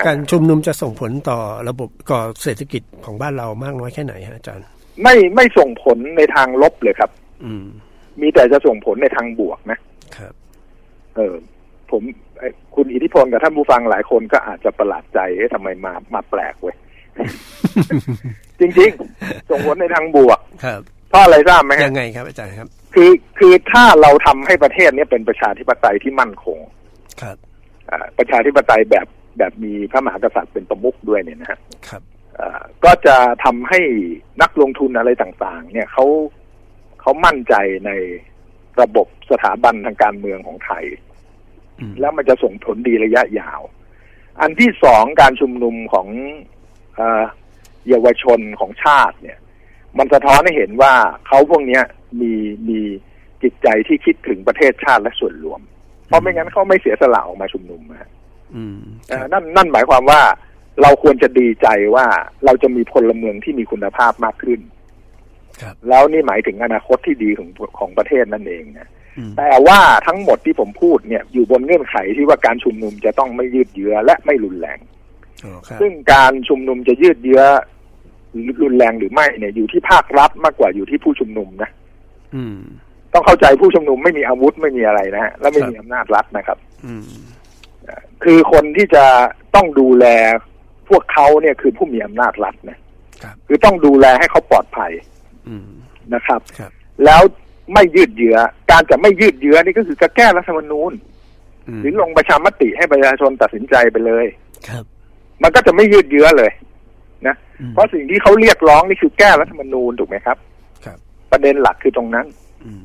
การชุมนุมจะส่งผลต่อระบบก่อเศรษฐกิจของบ้านเรามากน้อยแค่ไหนฮะอาจารย์ไม่ส่งผลในทางลบเลยครับมีแต่จะส่งผลในทางบวกนะครับผมคุณอิทธิพลกับท่านผู้ฟังหลายคนก็อาจจะประหลาดใจทำไมมาแปลกเว้ย จริงๆส่งผลในทางบวกครับเพราะอะไรทราบไหมยังไงครับอาจารย์ครับคือถ้าเราทำให้ประเทศนี้เป็นประชาธิปไตยที่มั่นคงครับประชาธิปไตยแบบมีพระมหากษัตริย์เป็นประมุขด้วยเนี่ยนะครับก็จะทำให้นักลงทุนอะไรต่างๆเนี่ยเขามั่นใจในระบบสถาบันทางการเมืองของไทยแล้วมันจะส่งผลดีระยะยาวอันที่สองการชุมนุมของเยาวชนของชาติเนี่ยมันสะท้อนให้เห็นว่าเขาพวกนี้มีจิตใจที่คิดถึงประเทศชาติและส่วนรวมเพราะไม่งั้นเขาไม่เสียสละออกมาชุมนุมนั่นหมายความว่าเราควรจะดีใจว่าเราจะมีพลเมืองที่มีคุณภาพมากขึ้นแล้วนี่หมายถึงอนาคตที่ดีของประเทศนั่นเองนะแต่ว่าทั้งหมดที่ผมพูดเนี่ยอยู่บนเงื่อนไขที่ว่าการชุมนุมจะต้องไม่ยืดเยื้อและไม่รุนแรงซึ่งการชุมนุมจะยืดเยื้อรุนแรงหรือไม่เนี่ยอยู่ที่ภาครัฐมากกว่าอยู่ที่ผู้ชุมนุมนะต้องเข้าใจผู้ชุมนุมไม่มีอาวุธไม่มีอะไรนะฮะและไม่มีอำนาจรัฐนะครับคือคนที่จะต้องดูแลพวกเขาเนี่ยคือผู้มีอำนาจรัฐนะคือต้องดูแลให้เขาปลอดภัยนะครับแล้วไม่ยืดเยื้อการจะไม่ยืดเยื้อนี่ก็คือจะแก้รัฐธรรมนูญหรือลงประชามติให้ประชาชนตัดสินใจไปเลยมันก็จะไม่ยืดเยื้อเลยนะเพราะสิ่งที่เขาเรียกร้องนี่คือแก้รัฐธรรมนูญถูกไหมครับประเด็นหลักคือตรงนั้น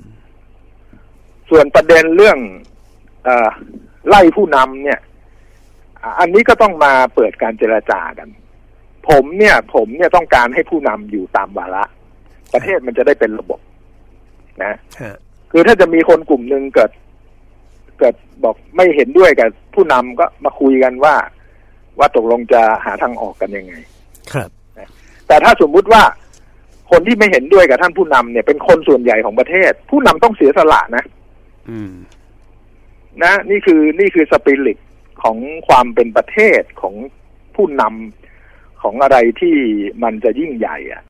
ส่วนประเด็นเรื่องไล่ผู้นำเนี่ยอันนี้ก็ต้องมาเปิดการเจรจากันผมเนี่ยต้องการให้ผู้นำอยู่ตามวาระประเทศมันจะได้เป็นระบบนะคือถ้าจะมีคนกลุ่มหนึ่งเกิดบอกไม่เห็นด้วยกับผู้นำก็มาคุยกันว่าตกลงจะหาทางออกกันยังไงครับแต่ถ้าสมมุติว่าคนที่ไม่เห็นด้วยกับท่านผู้นำเนี่ยเป็นคนส่วนใหญ่ของประเทศผู้นำต้องเสียสละนะนี่คือสปิริตของความเป็นประเทศของผู้นำของอะไรที่มันจะยิ่งใหญ่